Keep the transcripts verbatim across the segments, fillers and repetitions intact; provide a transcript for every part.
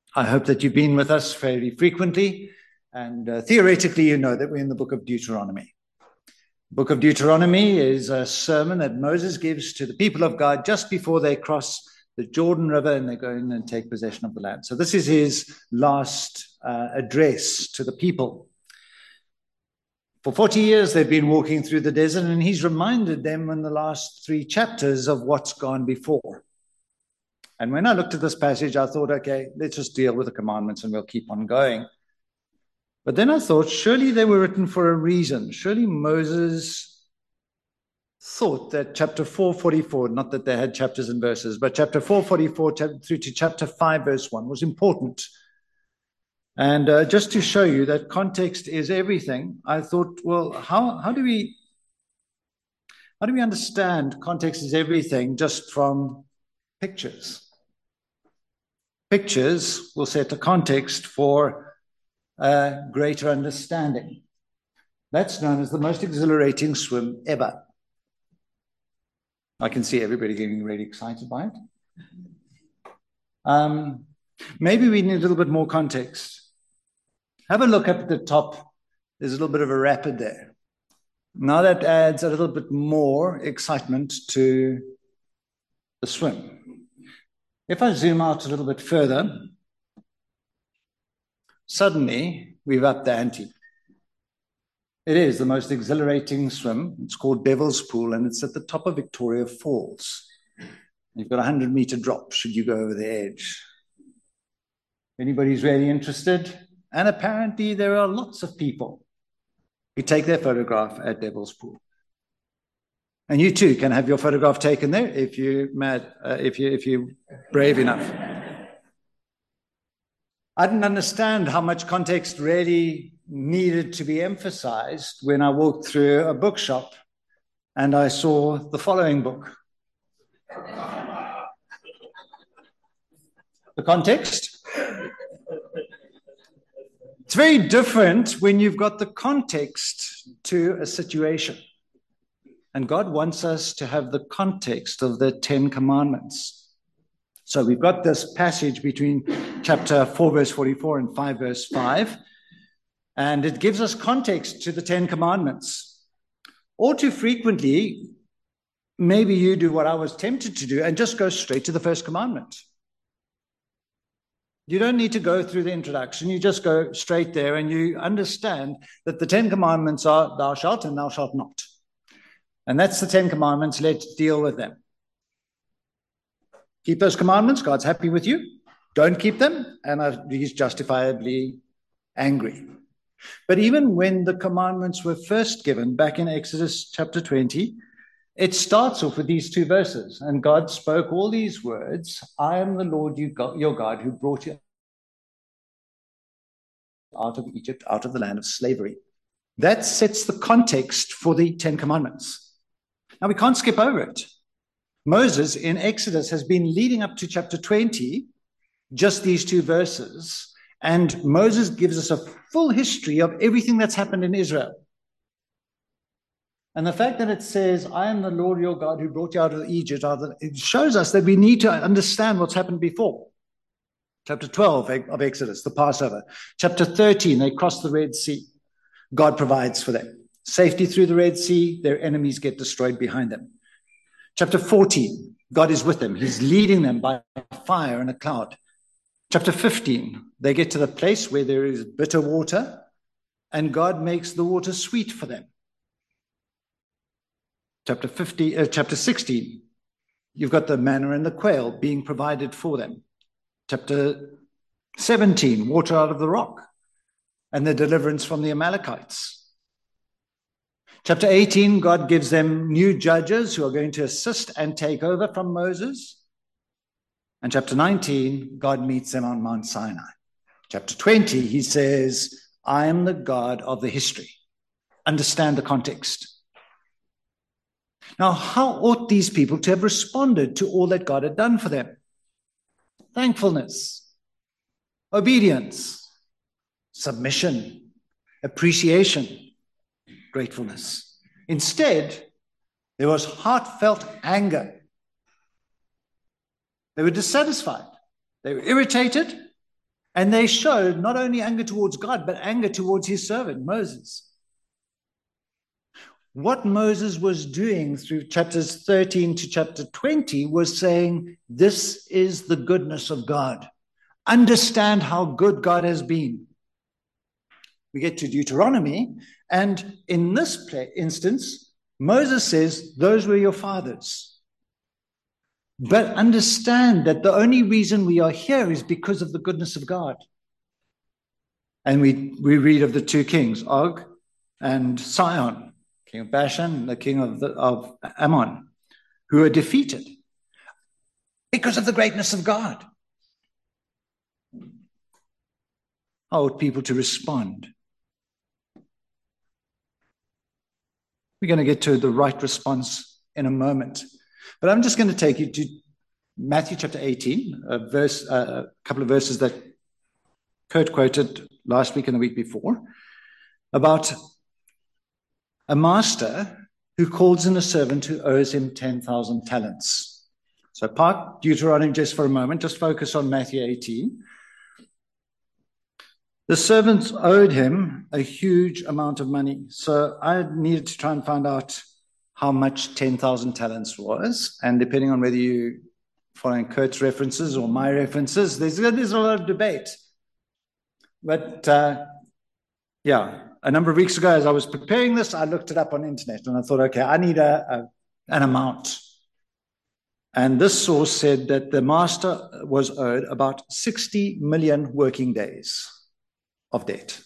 I hope that you've been with us fairly frequently, and uh, theoretically you know that we're in the book of Deuteronomy. The book of Deuteronomy is a sermon that Moses gives to the people of God just before they cross the Jordan River and they go in and take possession of the land. So this is his last uh, address to the people. For forty years they've been walking through the desert, and he's reminded them in the last three chapters of what's gone before. And when I looked at this passage, I thought, okay, let's just deal with the commandments and we'll keep on going. But then I thought, surely they were written for a reason. Surely Moses thought that chapter four forty-four, not that they had chapters and verses, but chapter four forty-four through to chapter five verse one was important. And uh, just to show you that context is everything, I thought, well, how, how do we how do we understand context is everything just from pictures? Pictures will set a context for a greater understanding. That's known as the most exhilarating swim ever. I can see everybody getting really excited by it. Um, maybe we need a little bit more context. Have a look up at the top. There's a little bit of a rapid there. Now that adds a little bit more excitement to the swim. If I zoom out a little bit further, suddenly we've upped the ante. It is the most exhilarating swim. It's called Devil's Pool, and it's at the top of Victoria Falls. You've got a hundred meter drop should you go over the edge. Anybody's really interested? And apparently there are lots of people who take their photograph at Devil's Pool. And you too can have your photograph taken there if you're mad, uh, if you if you're brave enough. I didn't understand how much context really needed to be emphasized when I walked through a bookshop and I saw the following book. The context. It's very different when you've got the context to a situation. And God wants us to have the context of the Ten Commandments. So we've got this passage between chapter four, verse forty-four and five, verse five. And it gives us context to the Ten Commandments. All too frequently, maybe you do what I was tempted to do and just go straight to the first commandment. You don't need to go through the introduction. You just go straight there and you understand that the Ten Commandments are thou shalt and thou shalt not. And that's the Ten Commandments. Let's deal with them. Keep those commandments. God's happy with you. Don't keep them. And he's justifiably angry. But even when the commandments were first given back in Exodus chapter twenty, it starts off with these two verses. And God spoke all these words. I am the Lord your God who brought you out of Egypt, out of the land of slavery. That sets the context for the Ten Commandments. Now, we can't skip over it. Moses in Exodus has been leading up to chapter twenty, just these two verses, and Moses gives us a full history of everything that's happened in Israel. And the fact that it says, I am the Lord your God who brought you out of Egypt, it shows us that we need to understand what's happened before. Chapter twelve of Exodus, the Passover. Chapter thirteen, they cross the Red Sea. God provides for them. Safety through the Red Sea, their enemies get destroyed behind them. Chapter fourteen, God is with them. He's leading them by fire and a cloud. Chapter fifteen, they get to the place where there is bitter water, and God makes the water sweet for them. Chapter fifty, uh, chapter sixteen, you've got the manna and the quail being provided for them. Chapter seventeen, water out of the rock, and the deliverance from the Amalekites. Chapter eighteen, God gives them new judges who are going to assist and take over from Moses. And chapter nineteen, God meets them on Mount Sinai. Chapter twenty, he says, I am the God of the history. Understand the context. Now, how ought these people to have responded to all that God had done for them? Thankfulness, obedience, submission, appreciation, gratefulness. Instead, there was heartfelt anger. They were dissatisfied. They were irritated. And they showed not only anger towards God, but anger towards his servant, Moses. What Moses was doing through chapters thirteen to chapter twenty was saying, this is the goodness of God. Understand how good God has been. We get to Deuteronomy, and in this instance, Moses says, those were your fathers. But understand that the only reason we are here is because of the goodness of God. And we, we read of the two kings, Og and Sihon, king of Bashan, the king of, the, of Ammon, who are defeated because of the greatness of God. How ought people to respond? We're going to get to the right response in a moment. But I'm just going to take you to Matthew chapter eighteen, a, verse, uh, a couple of verses that Kurt quoted last week and the week before, about a master who calls in a servant who owes him ten thousand talents. So park Deuteronomy just for a moment, just focus on Matthew eighteen. The servants owed him a huge amount of money. So I needed to try and find out how much ten thousand talents was. And depending on whether you following Kurt's references or my references, there's, there's a lot of debate. But uh, yeah, a number of weeks ago, as I was preparing this, I looked it up on the internet and I thought, okay, I need a, a, an amount. And this source said that the master was owed about sixty million working days of debt.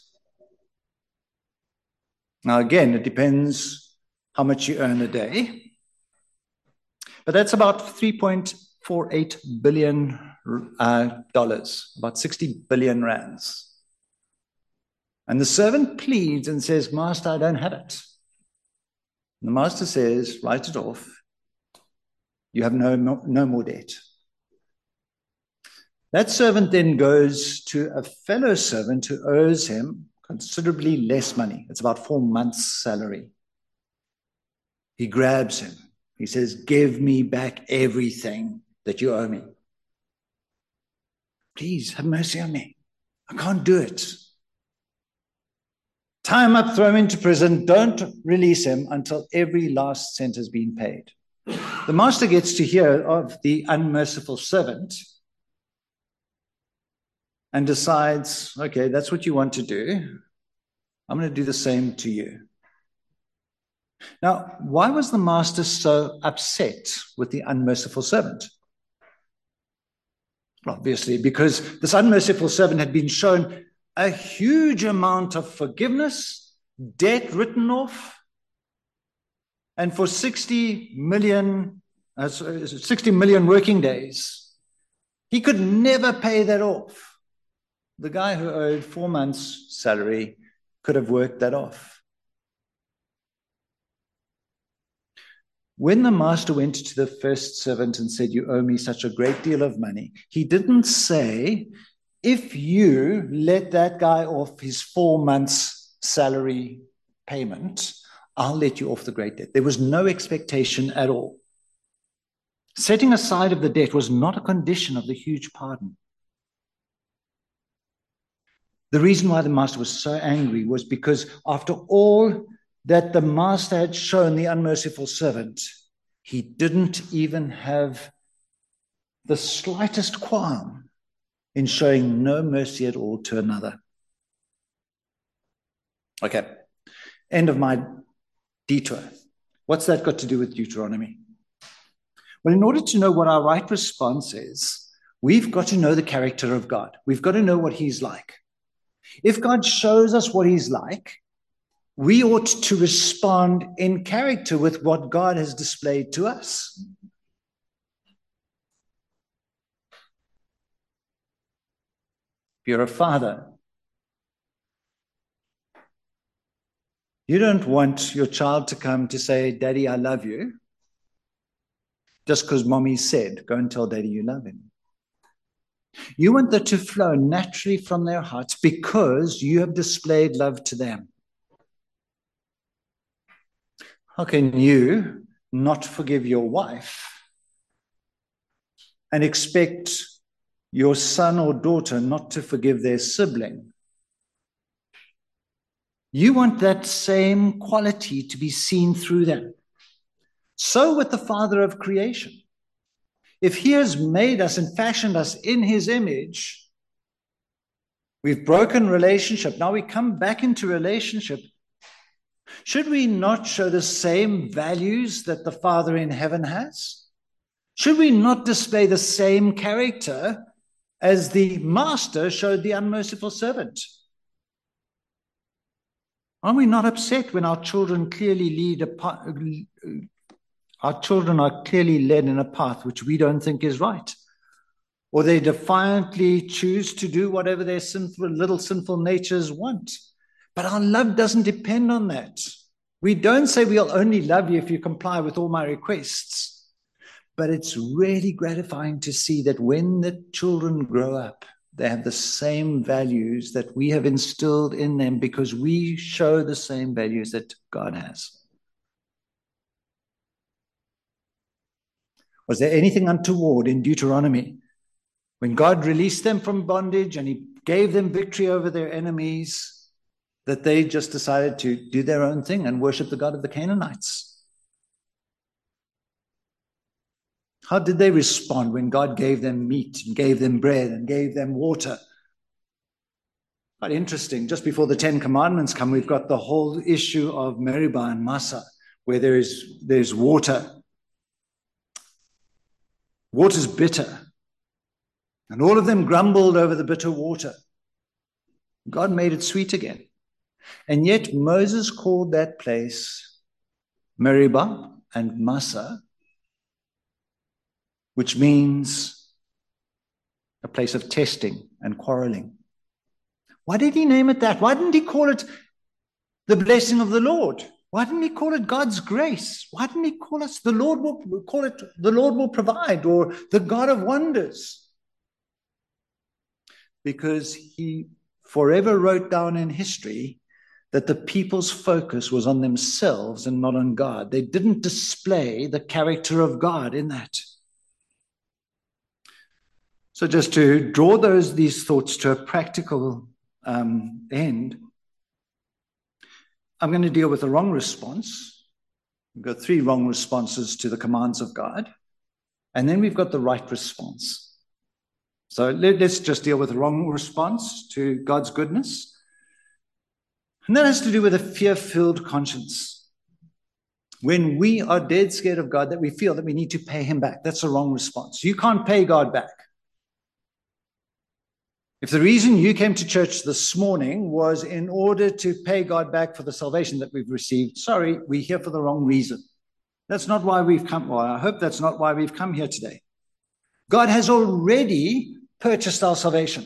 Now, again, it depends how much you earn a day, but that's about three point four eight billion uh, dollars, about sixty billion rands. And the servant pleads and says, Master, I don't have it. And the master says, write it off. You have no, no more debt. That servant then goes to a fellow servant who owes him considerably less money. It's about four months' salary. He grabs him. He says, give me back everything that you owe me. Please have mercy on me. I can't do it. Tie him up, throw him into prison. Don't release him until every last cent has been paid. The master gets to hear of the unmerciful servant and decides, okay, that's what you want to do. I'm going to do the same to you. Now, why was the master so upset with the unmerciful servant? Obviously, because this unmerciful servant had been shown a huge amount of forgiveness, debt written off, and for sixty million, uh, sixty million working days, he could never pay that off. The guy who owed four months' salary could have worked that off. When the master went to the first servant and said, you owe me such a great deal of money, he didn't say, if you let that guy off his four months' salary payment, I'll let you off the great debt. There was no expectation at all. Setting aside of the debt was not a condition of the huge pardon. The reason why the master was so angry was because after all that the master had shown the unmerciful servant, he didn't even have the slightest qualm in showing no mercy at all to another. Okay, end of my detour. What's that got to do with Deuteronomy? Well, in order to know what our right response is, we've got to know the character of God. We've got to know what he's like. If God shows us what he's like, we ought to respond in character with what God has displayed to us. If you're a father, you don't want your child to come to say, Daddy, I love you, just because mommy said, go and tell Daddy you love him. You want that to flow naturally from their hearts because you have displayed love to them. How can you not forgive your wife and expect your son or daughter not to forgive their sibling, you want that same quality to be seen through them. So with the Father of creation. If he has made us and fashioned us in his image, we've broken relationship. Now we come back into relationship. Should we not show the same values that the Father in heaven has? Should we not display the same character as the master showed the unmerciful servant? Are we not upset when our children clearly lead a path, our children are clearly led in a path which we don't think is right? Or they defiantly choose to do whatever their sinful, little sinful natures want. But our love doesn't depend on that. We don't say we'll only love you if you comply with all my requests. But it's really gratifying to see that when the children grow up, they have the same values that we have instilled in them because we show the same values that God has. Was there anything untoward in Deuteronomy when God released them from bondage and he gave them victory over their enemies, that they just decided to do their own thing and worship the God of the Canaanites? How did they respond when God gave them meat and gave them bread and gave them water? Quite interesting. Just before the Ten Commandments come, we've got the whole issue of Meribah and Massah, where there is there's water. Water's bitter. And all of them grumbled over the bitter water. God made it sweet again. And yet Moses called that place Meribah and Massah, which means a place of testing and quarreling. Why did he name it that? Why didn't he call it the blessing of the Lord? Why didn't he call it God's grace? Why didn't he call us the Lord will call it the Lord will provide, or the God of wonders? Because he forever wrote down in history that the people's focus was on themselves and not on God. They didn't display the character of God in that. So just to draw those these thoughts to a practical um, end, I'm going to deal with the wrong response. We've got three wrong responses to the commands of God, and then we've got the right response. So let, let's just deal with the wrong response to God's goodness. And that has to do with a fear-filled conscience. When we are dead scared of God, that we feel that we need to pay him back. That's a wrong response. You can't pay God back. If the reason you came to church this morning was in order to pay God back for the salvation that we've received, sorry, we're here for the wrong reason. That's not why we've come. Well, I hope that's not why we've come here today. God has already purchased our salvation.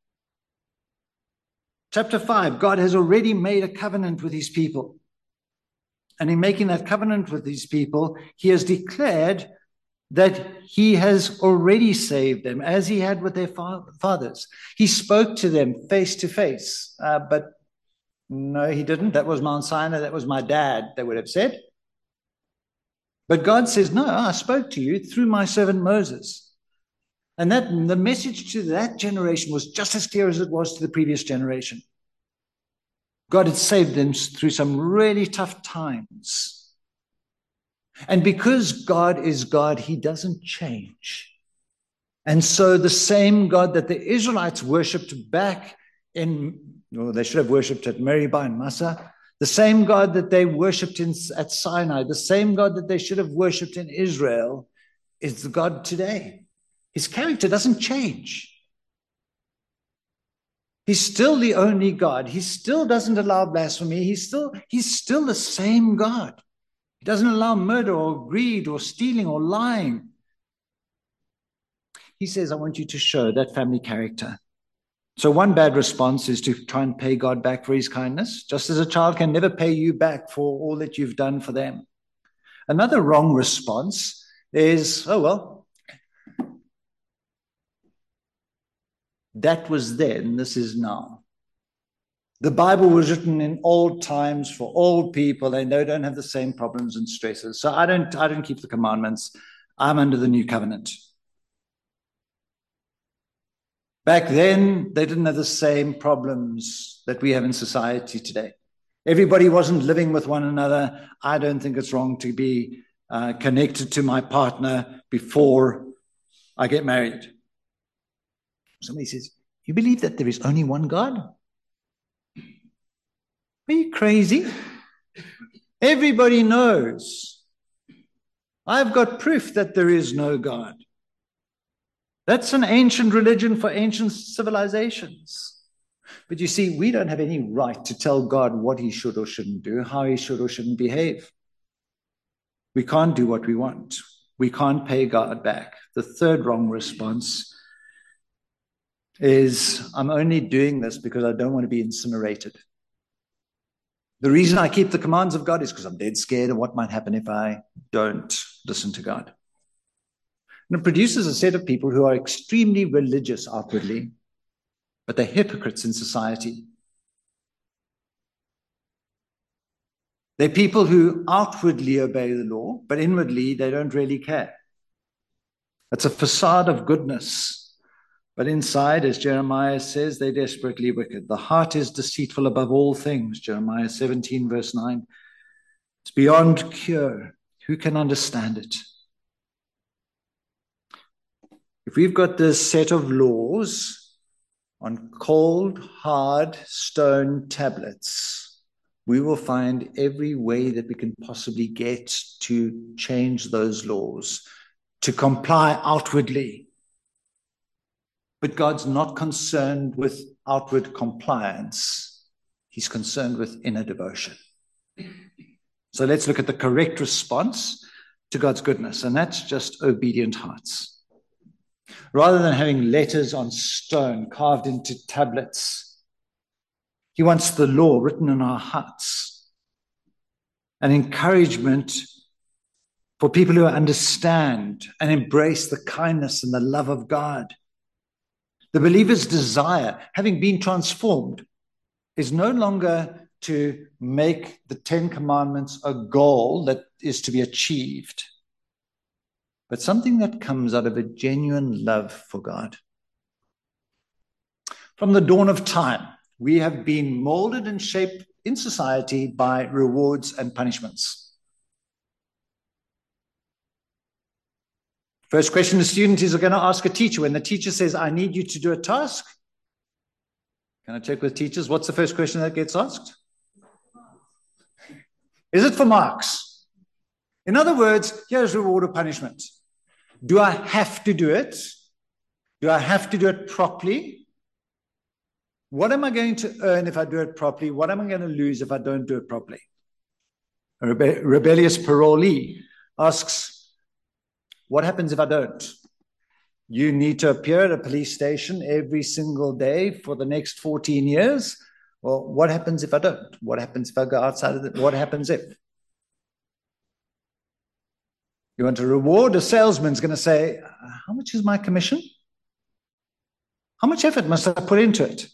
Chapter five, God has already made a covenant with his people. And in making that covenant with these people, he has declared that he has already saved them, as he had with their fathers. He spoke to them face to face, uh, but no, he didn't. That was Mount Sinai. That was my dad, they would have said. But God says, no, I spoke to you through my servant Moses. And that the message to that generation was just as clear as it was to the previous generation. God had saved them through some really tough times. And because God is God, he doesn't change. And so the same God that the Israelites worshipped back in, or they should have worshipped at Meribah and Massah, the same God that they worshipped in, at Sinai, the same God that they should have worshipped in Israel, is the God today. His character doesn't change. He's still the only God. He still doesn't allow blasphemy. He's still, he's still the same God. He doesn't allow murder or greed or stealing or lying. He says, I want you to show that family character. So one bad response is to try and pay God back for his kindness, just as a child can never pay you back for all that you've done for them. Another wrong response is, oh, well, that was then, this is now. The Bible was written in old times for old people, and they don't have the same problems and stresses. So I don't, I don't keep the commandments. I'm under the new covenant. Back then, they didn't have the same problems that we have in society today. Everybody wasn't living with one another. I don't think it's wrong to be uh, connected to my partner before I get married. Somebody says, you believe that there is only one God? Are you crazy? Everybody knows. I've got proof that there is no God. That's an ancient religion for ancient civilizations. But you see, we don't have any right to tell God what he should or shouldn't do, how he should or shouldn't behave. We can't do what we want. We can't pay God back. The third wrong response is, I'm only doing this because I don't want to be incinerated. The reason I keep the commands of God is because I'm dead scared of what might happen if I don't listen to God. And it produces a set of people who are extremely religious outwardly, but they're hypocrites in society. They're people who outwardly obey the law, but inwardly they don't really care. It's a facade of goodness, but inside, as Jeremiah says, they're desperately wicked. The heart is deceitful above all things, Jeremiah seventeen, verse nine. It's beyond cure. Who can understand it? If we've got this set of laws on cold, hard stone tablets, we will find every way that we can possibly get to change those laws, to comply outwardly. But God's not concerned with outward compliance. He's concerned with inner devotion. So let's look at the correct response to God's goodness, and that's just obedient hearts. Rather than having letters on stone carved into tablets, he wants the law written in our hearts. An encouragement for people who understand and embrace the kindness and the love of God. The believer's desire, having been transformed, is no longer to make the Ten Commandments a goal that is to be achieved, but something that comes out of a genuine love for God. From the dawn of time, we have been molded and shaped in society by rewards and punishments. First question the student is going to ask a teacher. When the teacher says, I need you to do a task, can I check with teachers? What's the first question that gets asked? Is it for marks? In other words, here's reward or punishment. Do I have to do it? Do I have to do it properly? What am I going to earn if I do it properly? What am I going to lose if I don't do it properly? A rebe- rebellious parolee asks, what happens if I don't? You need to appear at a police station every single day for the next fourteen years. Well, what happens if I don't? What happens if I go outside of it? What happens if? You want a reward? A salesman's going to say, how much is my commission? How much effort must I put into it?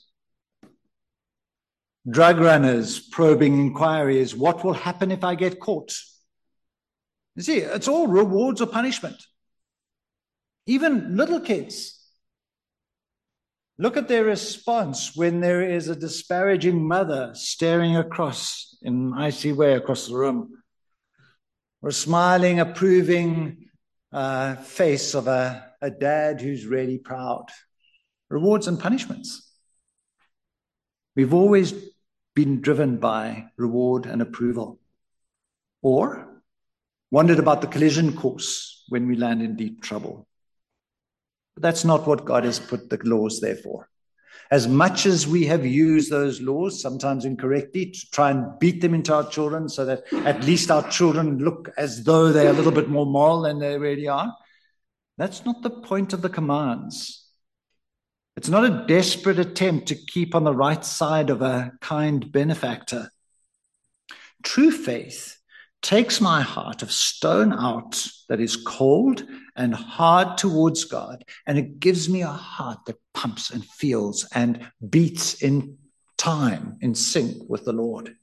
Drug runners probing inquiries. What will happen if I get caught? You see, it's all rewards or punishment. Even little kids. Look at their response when there is a disparaging mother staring across in an icy way across the room. Or a smiling, approving uh, face of a, a dad who's really proud. Rewards and punishments. We've always been driven by reward and approval. Or wondered about the collision course when we land in deep trouble. But that's not what God has put the laws there for. As much as we have used those laws, sometimes incorrectly, to try and beat them into our children so that at least our children look as though they're a little bit more moral than they really are, that's not the point of the commands. It's not a desperate attempt to keep on the right side of a kind benefactor. True faith takes my heart of stone out that is cold and hard towards God, and it gives me a heart that pumps and feels and beats in time, in sync with the Lord.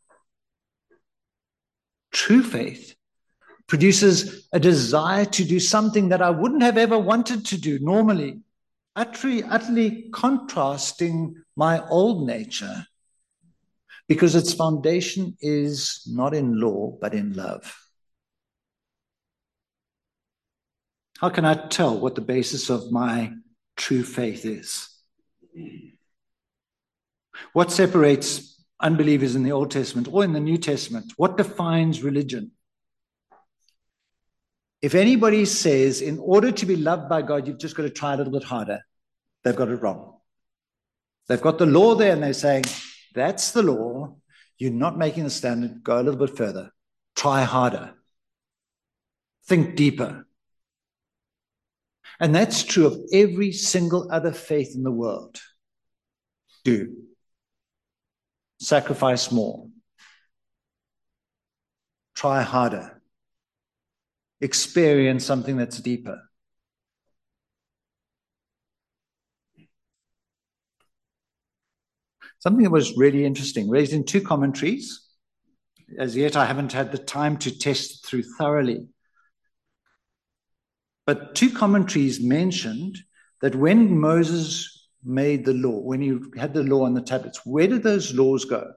True faith produces a desire to do something that I wouldn't have ever wanted to do normally. utterly, utterly contrasting my old nature, because its foundation is not in law, but in love. How can I tell what the basis of my true faith is? What separates unbelievers in the Old Testament or in the New Testament? What defines religion? If anybody says, in order to be loved by God, you've just got to try a little bit harder, they've got it wrong. They've got the law there and they're saying, that's the law. You're not making the standard. Go a little bit further. Try harder. Think deeper. And that's true of every single other faith in the world. Do. Sacrifice more. Try harder. Experience something that's deeper. Something that was really interesting, raised in two commentaries. As yet, I haven't had the time to test it through thoroughly. But two commentaries mentioned that when Moses made the law, when he had the law on the tablets, where did those laws go?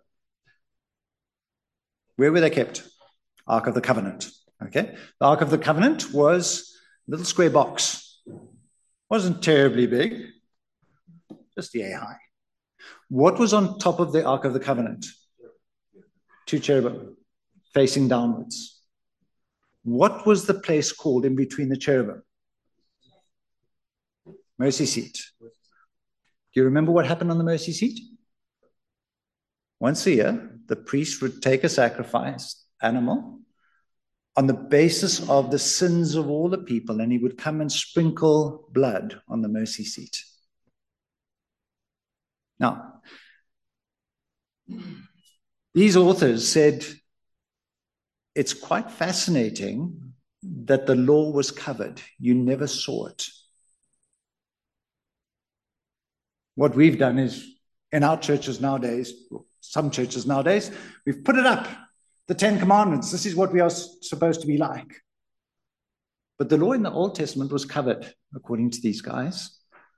Where were they kept? Ark of the Covenant. Okay, the Ark of the Covenant was a little square box. Wasn't terribly big, just yay high. What was on top of the Ark of the Covenant? Two cherubim facing downwards. What was the place called in between the cherubim? Mercy seat. Do you remember what happened on the mercy seat? Once a year, the priest would take a sacrificed animal on the basis of the sins of all the people, and he would come and sprinkle blood on the mercy seat. Now, these authors said it's quite fascinating that the law was covered. You never saw it. What we've done is, in our churches nowadays, some churches nowadays, we've put it up, the Ten Commandments. This is what we are supposed to be like. But the law in the Old Testament was covered, according to these guys.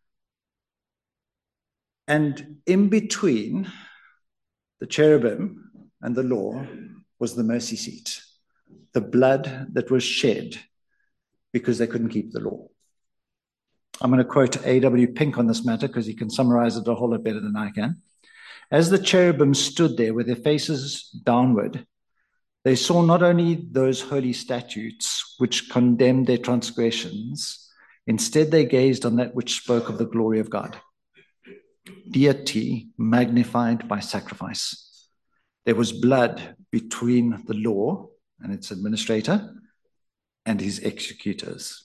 And in between the cherubim and the law was the mercy seat, the blood that was shed because they couldn't keep the law. I'm going to quote A W Pink on this matter because he can summarize it a whole lot better than I can. As the cherubim stood there with their faces downward, they saw not only those holy statutes which condemned their transgressions, instead they gazed on that which spoke of the glory of God. Deity magnified by sacrifice. There was blood between the law and its administrator and his executors.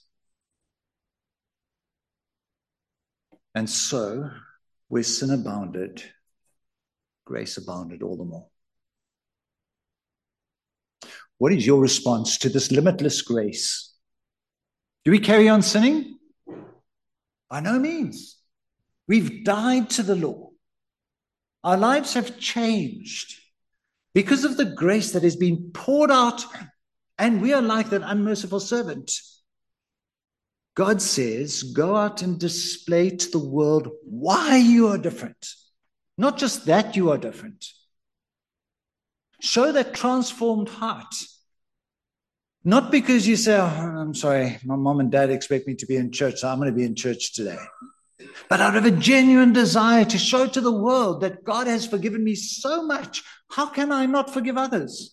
And so, where sin abounded, grace abounded all the more. What is your response to this limitless grace? Do we carry on sinning? By no means. We've died to the law. Our lives have changed because of the grace that has been poured out, and we are like that unmerciful servant. God says, go out and display to the world why you are different. Not just that you are different. Show that transformed heart. Not because you say, oh, I'm sorry, my mom and dad expect me to be in church, so I'm going to be in church today. But out of a genuine desire to show to the world that God has forgiven me so much, how can I not forgive others?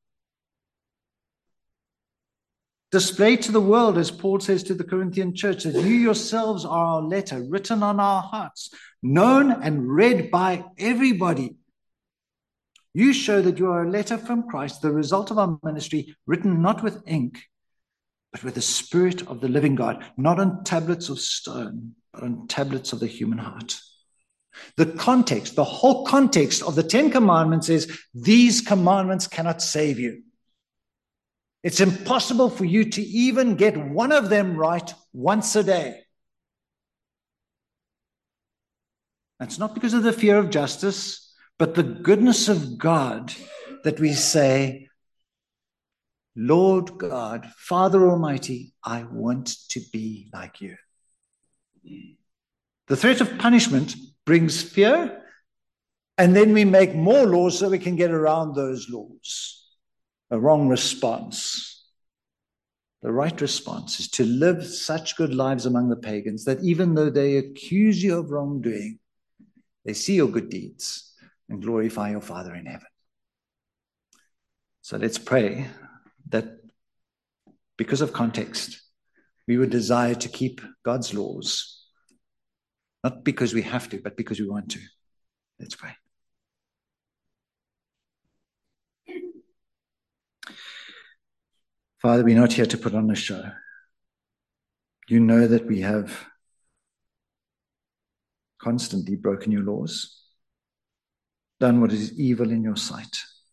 Display to the world, as Paul says to the Corinthian church, that you yourselves are our letter, written on our hearts, known and read by everybody. You show that you are a letter from Christ, the result of our ministry, written not with ink, but with the Spirit of the living God, not on tablets of stone, but on tablets of the human heart. The context, the whole context of the Ten Commandments is, these commandments cannot save you. It's impossible for you to even get one of them right once a day. That's not because of the fear of justice, but the goodness of God that we say, Lord God, Father Almighty, I want to be like you. The threat of punishment brings fear, and then we make more laws so we can get around those laws. A wrong response. The right response is to live such good lives among the pagans that even though they accuse you of wrongdoing, they see your good deeds and glorify your Father in heaven. So let's pray that because of context, we would desire to keep God's laws, not because we have to, but because we want to. Let's pray. Father, we're not here to put on a show. You know that we have constantly broken your laws, done what is evil in your sight.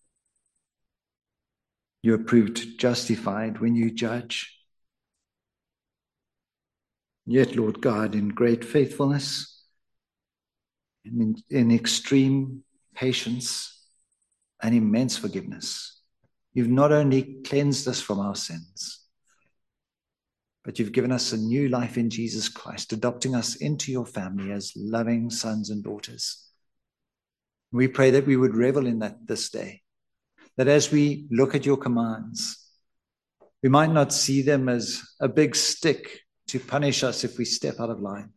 You are proved justified when you judge. Yet, Lord God, in great faithfulness and in, in extreme patience and immense forgiveness, you've not only cleansed us from our sins, but you've given us a new life in Jesus Christ, adopting us into your family as loving sons and daughters. We pray that we would revel in that this day, that as we look at your commands, we might not see them as a big stick to punish us if we step out of line.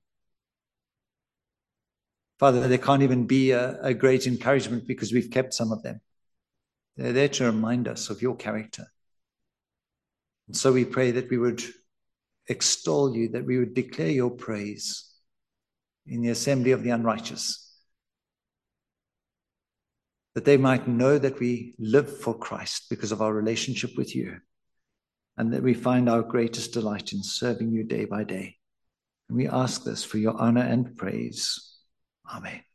Father, there can't even be a, a great encouragement because we've kept some of them. They're there to remind us of your character. And so we pray that we would extol you, that we would declare your praise in the assembly of the unrighteous, that they might know that we live for Christ because of our relationship with you, and that we find our greatest delight in serving you day by day. And we ask this for your honor and praise. Amen.